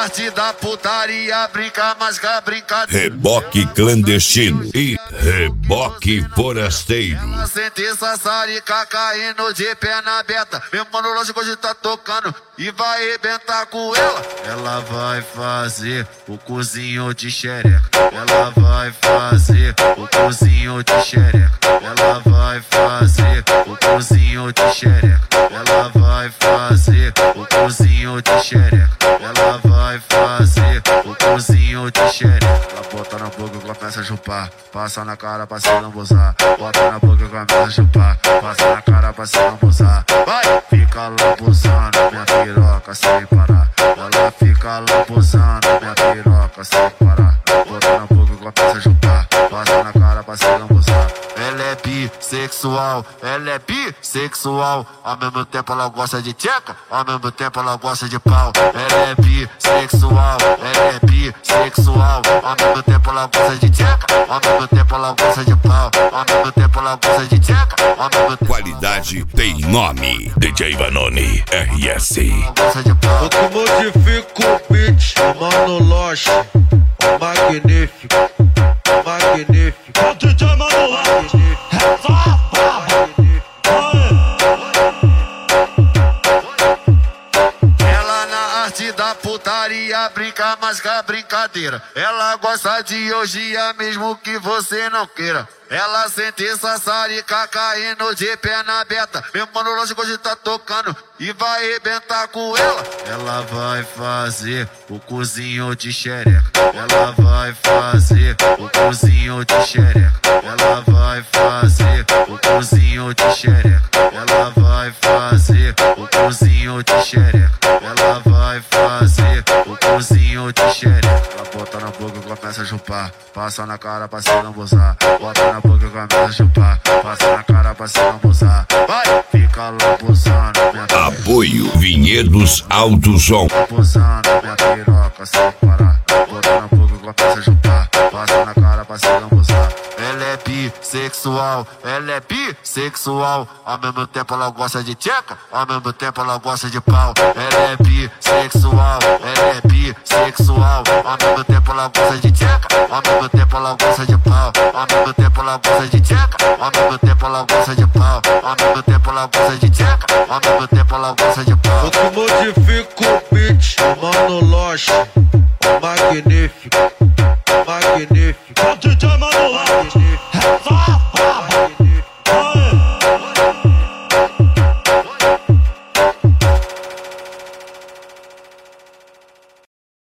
arte da putaria, brinca mais que a brincadeira. Reboque clandestino e reboque forasteiro. Ela sente essa sarica caindo de perna aberta. Meu mano, lógico, hoje tá tocando e vai arrebentar com ela. Ela vai fazer o cozinho de xereca. Ela vai fazer o cozinho de xereca. Ela vai fazer o cozinho de xereca. Ela vai fazer o cozinho de xereca. Ela vai fazer o cozinho de xereca. Ela bota na boca e começa a chupar. Passa na cara pra se lambuzar. Bota na boca e começa a chupar. Passa na cara pra se lambuzar. Vai! Fica lambuzando minha piroca sem parar. Ela fica lambuzando minha piroca sem parar. Bota na boca e começa a chupar. Passa na cara pra se lambuzar. Ela é bissexual, ela é bissexual. Ao mesmo tempo ela gosta de tcheca, ao mesmo tempo ela gosta de pau. Ela é bissexual, ela é bissexual. Ao mesmo tempo ela gosta de tcheca, ao mesmo tempo ela gosta de pau. Ao mesmo tempo ela gosta de tcheca, ao mesmo tempo. Qualidade tem nome. DJ Vanoni, RS. O que modifica o beat, o Mano Loche, o magnífico, o magnífico. O DJ Mano Loche, ela na arte da putaria, brinca mais que a brincadeira. Ela gosta de orgia mesmo que você não queira. Ela sente essa sarica caindo de perna aberta. Meu mano, lógico, hoje tá tocando e vai arrebentar com ela. Ela vai fazer o cozinho de xereca. Ela vai fazer o cozinho de xereca. Ela vai fazer o cozinho de xereca. Ela vai fazer o cozinho de xereca. Ela vai fazer o cozinho de xereca. Ela bota na boca e começa a chupar. Passa na cara pra se lambuzar. Bota na boca e começa a chupar. Passa na cara pra se lambuzar. Vai! Fica lambuzando minha piroca. Apoio Vinhedos Alto Som. Lambuzando minha piroca sem parar. Bota na boca e começa a chupar. Passa na cara pra se lambuzar. Ela é bissexual, ela é bissexual. Ao mesmo tempo ela gosta de tcheca, ao mesmo tempo ela gosta de pau. Ela é bissexual, ela é bissexual. Ao mesmo tempo ela gosta de tcheca, ao mesmo tempo ela gosta de pau. Ao mesmo tempo ela gosta de tcheca, ao mesmo tempo ela gosta de pau. Ao mesmo tempo ela gosta de tcheca, ao mesmo tempo ela gosta de pau. O que modifica o beat, o Mano Loche, o magnífico.